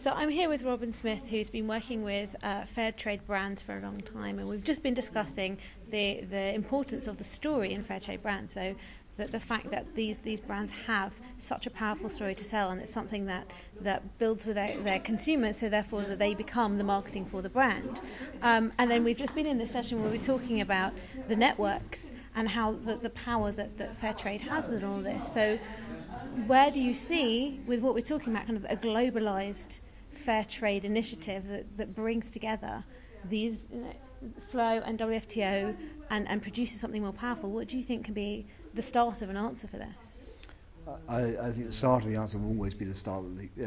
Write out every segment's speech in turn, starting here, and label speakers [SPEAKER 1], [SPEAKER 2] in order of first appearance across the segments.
[SPEAKER 1] So I'm here with Robin Smith, who's been working with fair trade brands for a long time, and we've just been discussing the importance of the story in fair trade brands. So the fact that these brands have such a powerful story to sell, and it's something that builds with their consumers, so therefore that they become the marketing for the brand. And then we've just been in this session where we're talking about the networks and how the power that fair trade has within all this. So where do you see, with what we're talking about, kind of a globalised fair trade initiative that brings together these, Flow and WFTO and produces something more powerful? What do you think can be the start of an answer for this?
[SPEAKER 2] I think the start of the answer will always be the start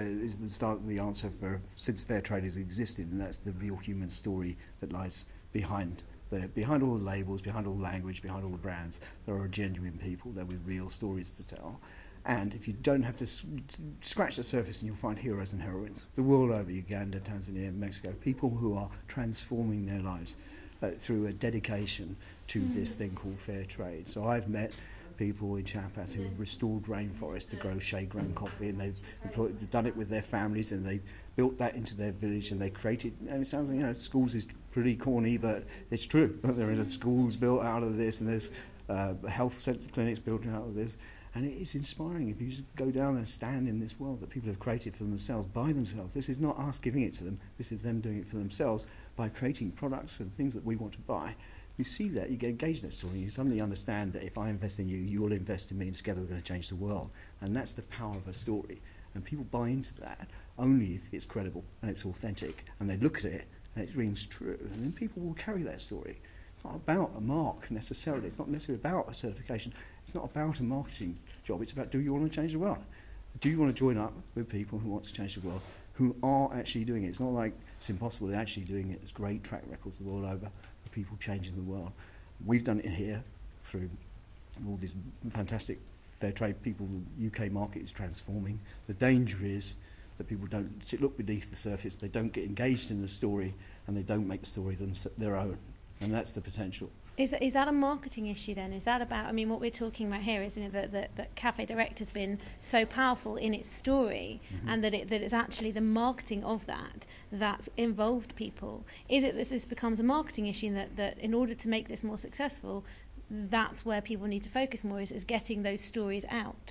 [SPEAKER 2] of the answer for since fair trade has existed, and that's the real human story that lies behind all the labels, behind all the language, behind all the brands. There are genuine people there with real stories to tell. And if you don't have to scratch the surface, and you'll find heroes and heroines the world over, Uganda, Tanzania, Mexico, people who are transforming their lives through a dedication to this thing called fair trade. So I've met people in Chiapas who have restored rainforests to grow shade-grown coffee, and they've done it with their families, and they've built that into their village, and they created, and it sounds like, schools is pretty corny, but it's true. There are schools built out of this, and there's health clinics built out of this. And it's inspiring if you just go down and stand in this world that people have created for themselves, by themselves. This is not us giving it to them. This is them doing it for themselves by creating products and things that we want to buy. You see that, you get engaged in that story. You suddenly understand that if I invest in you, you'll invest in me, and together we're going to change the world. And that's the power of a story. And people buy into that only if it's credible and it's authentic. And they look at it and it rings true. And then people will carry that story. It's not about a mark necessarily. It's not necessarily about a certification. It's not about a marketing job. It's about, do you want to change the world? Do you want to join up with people who want to change the world, who are actually doing it? It's not like it's impossible. They're actually doing it. There's great track records the world over of people changing the world. We've done it here through all these fantastic fair trade people. The UK market is transforming. The danger is that people don't look beneath the surface. They don't get engaged in the story, and they don't make the story their own. And that's the potential.
[SPEAKER 1] Is that a marketing issue then? Is that about, what we're talking about here is that Cafe Direct has been so powerful in its story, and that it's actually the marketing of that's involved people. Is it that this becomes a marketing issue, and that in order to make this more successful, that's where people need to focus more, is getting those stories out?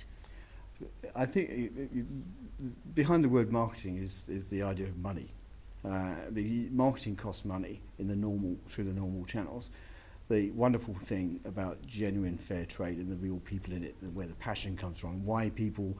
[SPEAKER 2] I think behind the word marketing is the idea of money. Marketing costs money through the normal channels. The wonderful thing about genuine fair trade and the real people in it, and where the passion comes from, why people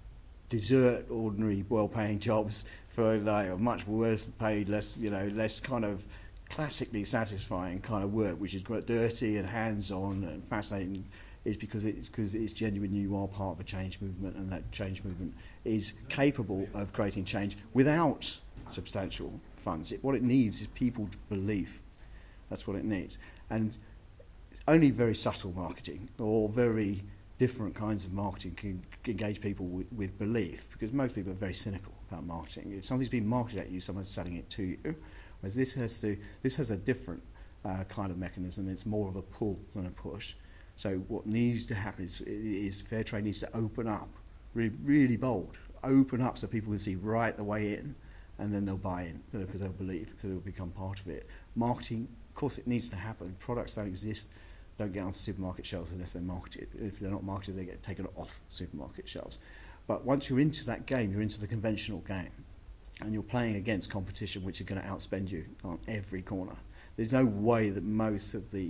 [SPEAKER 2] desert ordinary, well-paying jobs for much worse paid, less kind of classically satisfying kind of work, which is quite dirty and hands-on and fascinating, is because it's genuine. You are part of a change movement, and that change movement is capable of creating change without substantial funds. What it needs is people's belief. That's what it needs. And only very subtle marketing or very different kinds of marketing can engage people with belief, because most people are very cynical about marketing. If something's being marketed at you, someone's selling it to you. Whereas this has a different kind of mechanism. It's more of a pull than a push. So what needs to happen is fair trade needs to open up, really bold, open up so people can see right the way in, and then they'll buy in because they'll believe, because they'll become part of it. Marketing, of course, it needs to happen. Products don't exist, don't get onto supermarket shelves unless they're marketed. If they're not marketed, they get taken off supermarket shelves. But once you're into that game, you're into the conventional game, and you're playing against competition which is going to outspend you on every corner. There's no way that most of the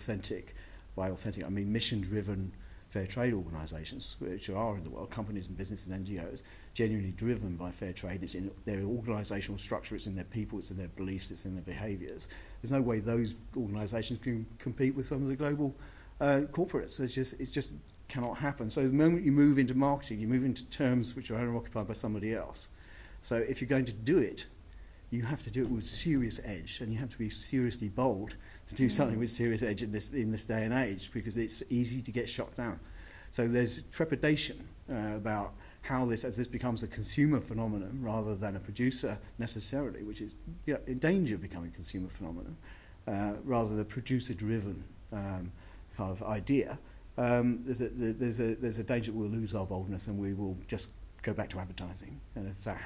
[SPEAKER 2] by authentic, I mean mission-driven fair trade organisations, which are in the world, companies and businesses and NGOs, genuinely driven by fair trade. It's in their organisational structure, it's in their people, it's in their beliefs, it's in their behaviours. There's no way those organisations can compete with some of the global corporates. It just cannot happen. So the moment you move into marketing, you move into terms which are owner-occupied by somebody else. So if you're going to do it, you have to do it with serious edge, and you have to be seriously bold to do something with serious edge in this day and age, because it's easy to get shot down. So there's trepidation about how as this becomes a consumer phenomenon rather than a producer necessarily, which is in danger of becoming a consumer phenomenon, rather than a producer-driven kind of idea. There's a danger that we'll lose our boldness and we will just go back to advertising. And if that